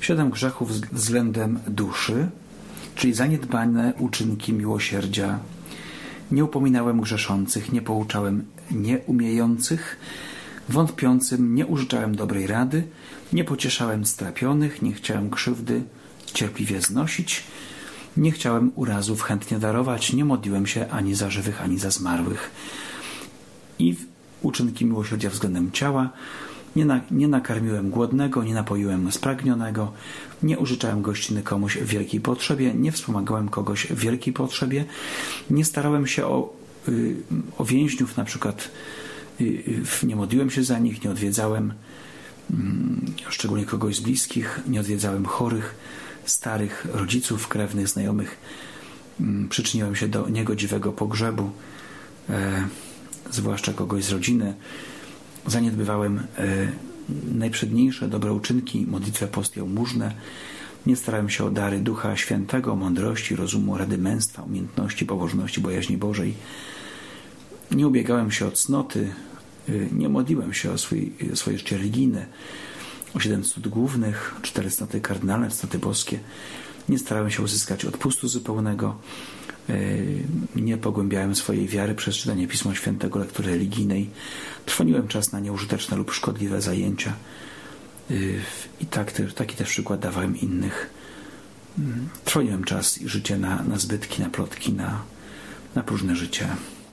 7 grzechów względem duszy, czyli zaniedbane uczynki miłosierdzia. Nie upominałem grzeszących, nie pouczałem nieumiejących, wątpiącym nie użyczałem dobrej rady, nie pocieszałem strapionych, nie chciałem krzywdy cierpliwie znosić, nie chciałem urazów chętnie darować, nie modliłem się ani za żywych, ani za zmarłych. I uczynki miłosierdzia względem ciała. Nie nakarmiłem głodnego, nie napoiłem spragnionego, nie użyczałem gościny komuś w wielkiej potrzebie, nie wspomagałem kogoś w wielkiej potrzebie, nie starałem się o więźniów, na przykład nie modliłem się za nich, nie odwiedzałem szczególnie kogoś z bliskich, nie odwiedzałem chorych, starych, rodziców, krewnych, znajomych, przyczyniłem się do niegodziwego pogrzebu, zwłaszcza kogoś z rodziny. Zaniedbywałem najprzedniejsze dobre uczynki, modlitwę, post, jałmużnę. Nie starałem się o dary Ducha Świętego, mądrości, rozumu, rady męstwa, umiejętności, pobożności, bojaźni Bożej. Nie ubiegałem się o cnoty, nie modliłem się o swoje życie religijne, o 7 cnót głównych, 4 cnoty kardynalne, cnoty boskie. Nie starałem się uzyskać odpustu zupełnego. Nie pogłębiałem swojej wiary przez czytanie Pisma Świętego, lektury religijnej. Trwoniłem czas na nieużyteczne lub szkodliwe zajęcia. I taki też przykład dawałem innych. Trwoniłem czas i życie na zbytki, na plotki, na próżne życie.